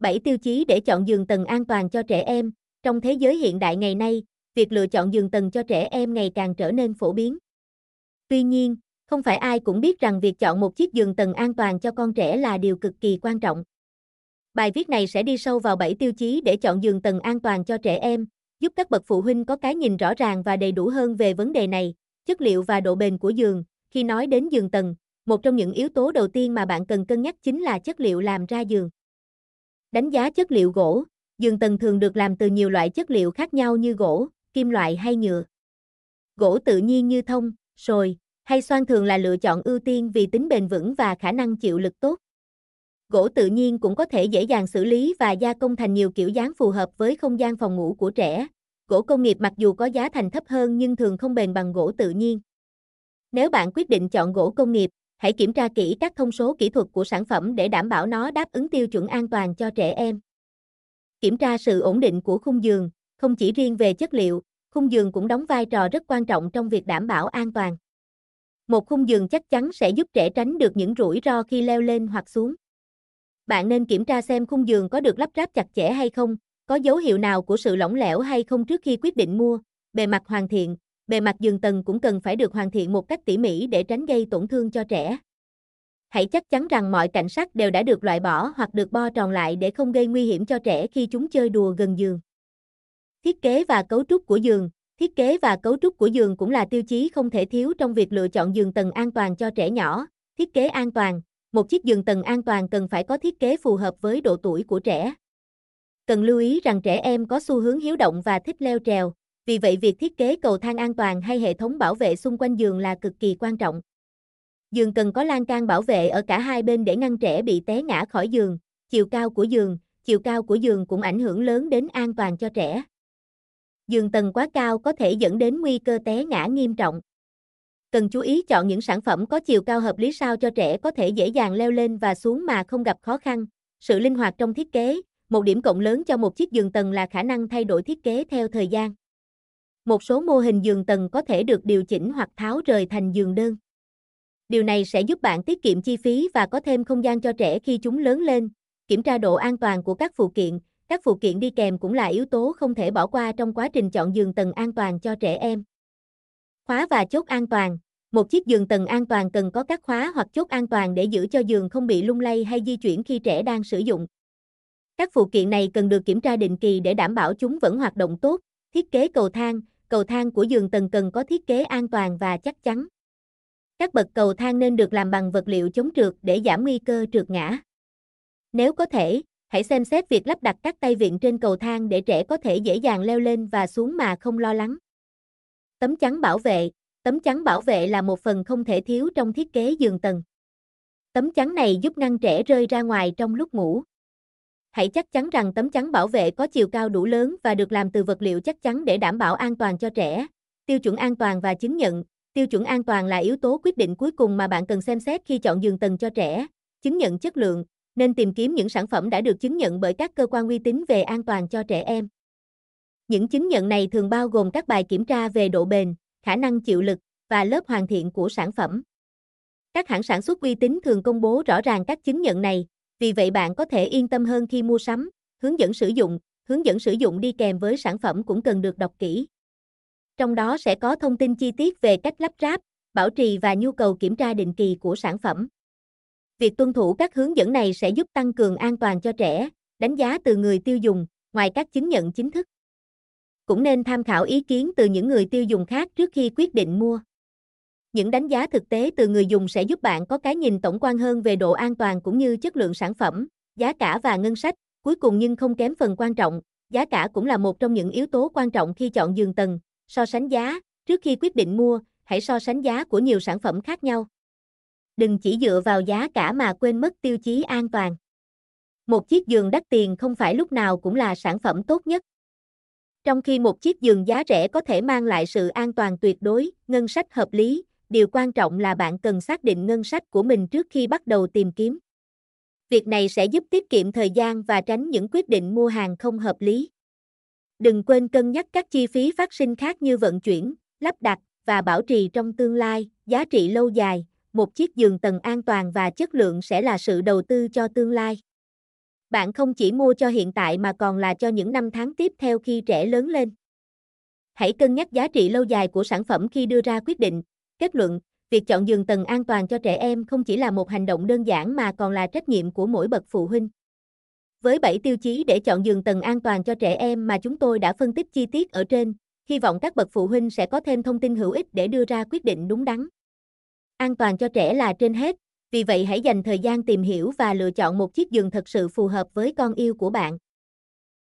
7 tiêu chí để chọn giường tầng an toàn cho trẻ em. Trong thế giới hiện đại ngày nay, việc lựa chọn giường tầng cho trẻ em ngày càng trở nên phổ biến. Tuy nhiên, không phải ai cũng biết rằng việc chọn một chiếc giường tầng an toàn cho con trẻ là điều cực kỳ quan trọng. Bài viết này sẽ đi sâu vào 7 tiêu chí để chọn giường tầng an toàn cho trẻ em, giúp các bậc phụ huynh có cái nhìn rõ ràng và đầy đủ hơn về vấn đề này. Chất liệu và độ bền của giường. Khi nói đến giường tầng, một trong những yếu tố đầu tiên mà bạn cần cân nhắc chính là chất liệu làm ra giường. Đánh giá chất liệu gỗ. Giường tầng thường được làm từ nhiều loại chất liệu khác nhau như gỗ, kim loại hay nhựa. Gỗ tự nhiên như thông, sồi hay xoan thường là lựa chọn ưu tiên vì tính bền vững và khả năng chịu lực tốt. Gỗ tự nhiên cũng có thể dễ dàng xử lý và gia công thành nhiều kiểu dáng phù hợp với không gian phòng ngủ của trẻ. Gỗ công nghiệp mặc dù có giá thành thấp hơn nhưng thường không bền bằng gỗ tự nhiên. Nếu bạn quyết định chọn gỗ công nghiệp, hãy kiểm tra kỹ các thông số kỹ thuật của sản phẩm để đảm bảo nó đáp ứng tiêu chuẩn an toàn cho trẻ em. Kiểm tra sự ổn định của khung giường. Không chỉ riêng về chất liệu, khung giường cũng đóng vai trò rất quan trọng trong việc đảm bảo an toàn. Một khung giường chắc chắn sẽ giúp trẻ tránh được những rủi ro khi leo lên hoặc xuống. Bạn nên kiểm tra xem khung giường có được lắp ráp chặt chẽ hay không, có dấu hiệu nào của sự lỏng lẻo hay không trước khi quyết định mua. Bề mặt hoàn thiện. Bề mặt giường tầng cũng cần phải được hoàn thiện một cách tỉ mỉ để tránh gây tổn thương cho trẻ. Hãy chắc chắn rằng mọi cạnh sắt đều đã được loại bỏ hoặc được bo tròn lại để không gây nguy hiểm cho trẻ khi chúng chơi đùa gần giường. Thiết kế và cấu trúc của giường. Thiết kế và cấu trúc của giường cũng là tiêu chí không thể thiếu trong việc lựa chọn giường tầng an toàn cho trẻ nhỏ. Thiết kế an toàn. Một chiếc giường tầng an toàn cần phải có thiết kế phù hợp với độ tuổi của trẻ. Cần lưu ý rằng trẻ em có xu hướng hiếu động và thích leo trèo, vì vậy việc thiết kế cầu thang an toàn hay hệ thống bảo vệ xung quanh giường là cực kỳ quan trọng. Giường cần có lan can bảo vệ ở cả hai bên để ngăn trẻ bị té ngã khỏi giường. Chiều cao của giường. Chiều cao của giường cũng ảnh hưởng lớn đến an toàn cho trẻ. Giường tầng quá cao có thể dẫn đến nguy cơ té ngã nghiêm trọng. Cần chú ý chọn những sản phẩm có chiều cao hợp lý sao cho trẻ có thể dễ dàng leo lên và xuống mà không gặp khó khăn. Sự linh hoạt trong thiết kế. Một điểm cộng lớn cho một chiếc giường tầng là khả năng thay đổi thiết kế theo thời gian. Một số mô hình giường tầng có thể được điều chỉnh hoặc tháo rời thành giường đơn. Điều này sẽ giúp bạn tiết kiệm chi phí và có thêm không gian cho trẻ khi chúng lớn lên. Kiểm tra độ an toàn của các phụ kiện. Các phụ kiện đi kèm cũng là yếu tố không thể bỏ qua trong quá trình chọn giường tầng an toàn cho trẻ em. Khóa và chốt an toàn. Một chiếc giường tầng an toàn cần có các khóa hoặc chốt an toàn để giữ cho giường không bị lung lay hay di chuyển khi trẻ đang sử dụng. Các phụ kiện này cần được kiểm tra định kỳ để đảm bảo chúng vẫn hoạt động tốt. Thiết kế cầu thang. Cầu thang của giường tầng cần có thiết kế an toàn và chắc chắn. Các bậc cầu thang nên được làm bằng vật liệu chống trượt để giảm nguy cơ trượt ngã. Nếu có thể, hãy xem xét việc lắp đặt các tay vịn trên cầu thang để trẻ có thể dễ dàng leo lên và xuống mà không lo lắng. Tấm chắn bảo vệ. Tấm chắn bảo vệ là một phần không thể thiếu trong thiết kế giường tầng. Tấm chắn này giúp ngăn trẻ rơi ra ngoài trong lúc ngủ. Hãy chắc chắn rằng tấm chắn bảo vệ có chiều cao đủ lớn và được làm từ vật liệu chắc chắn để đảm bảo an toàn cho trẻ. Tiêu chuẩn an toàn và chứng nhận. Tiêu chuẩn an toàn là yếu tố quyết định cuối cùng mà bạn cần xem xét khi chọn giường tầng cho trẻ. Chứng nhận chất lượng. Nên tìm kiếm những sản phẩm đã được chứng nhận bởi các cơ quan uy tín về an toàn cho trẻ em. Những chứng nhận này thường bao gồm các bài kiểm tra về độ bền, khả năng chịu lực và lớp hoàn thiện của sản phẩm. Các hãng sản xuất uy tín thường công bố rõ ràng các chứng nhận này, vì vậy bạn có thể yên tâm hơn khi mua sắm. Hướng dẫn sử dụng đi kèm với sản phẩm cũng cần được đọc kỹ. Trong đó sẽ có thông tin chi tiết về cách lắp ráp, bảo trì và nhu cầu kiểm tra định kỳ của sản phẩm. Việc tuân thủ các hướng dẫn này sẽ giúp tăng cường an toàn cho trẻ. Đánh giá từ người tiêu dùng. Ngoài các chứng nhận chính thức, cũng nên tham khảo ý kiến từ những người tiêu dùng khác trước khi quyết định mua. Những đánh giá thực tế từ người dùng sẽ giúp bạn có cái nhìn tổng quan hơn về độ an toàn cũng như chất lượng sản phẩm, giá cả và ngân sách. Cuối cùng nhưng không kém phần quan trọng, giá cả cũng là một trong những yếu tố quan trọng khi chọn giường tầng. So sánh giá. Trước khi quyết định mua, hãy so sánh giá của nhiều sản phẩm khác nhau. Đừng chỉ dựa vào giá cả mà quên mất tiêu chí an toàn. Một chiếc giường đắt tiền không phải lúc nào cũng là sản phẩm tốt nhất. Trong khi một chiếc giường giá rẻ có thể mang lại sự an toàn tuyệt đối, ngân sách hợp lý, điều quan trọng là bạn cần xác định ngân sách của mình trước khi bắt đầu tìm kiếm. Việc này sẽ giúp tiết kiệm thời gian và tránh những quyết định mua hàng không hợp lý. Đừng quên cân nhắc các chi phí phát sinh khác như vận chuyển, lắp đặt và bảo trì trong tương lai. Giá trị lâu dài. Một chiếc giường tầng an toàn và chất lượng sẽ là sự đầu tư cho tương lai. Bạn không chỉ mua cho hiện tại mà còn là cho những năm tháng tiếp theo khi trẻ lớn lên. Hãy cân nhắc giá trị lâu dài của sản phẩm khi đưa ra quyết định. Kết luận, việc chọn giường tầng an toàn cho trẻ em không chỉ là một hành động đơn giản mà còn là trách nhiệm của mỗi bậc phụ huynh. Với 7 tiêu chí để chọn giường tầng an toàn cho trẻ em mà chúng tôi đã phân tích chi tiết ở trên, hy vọng các bậc phụ huynh sẽ có thêm thông tin hữu ích để đưa ra quyết định đúng đắn. An toàn cho trẻ là trên hết, vì vậy hãy dành thời gian tìm hiểu và lựa chọn một chiếc giường thật sự phù hợp với con yêu của bạn.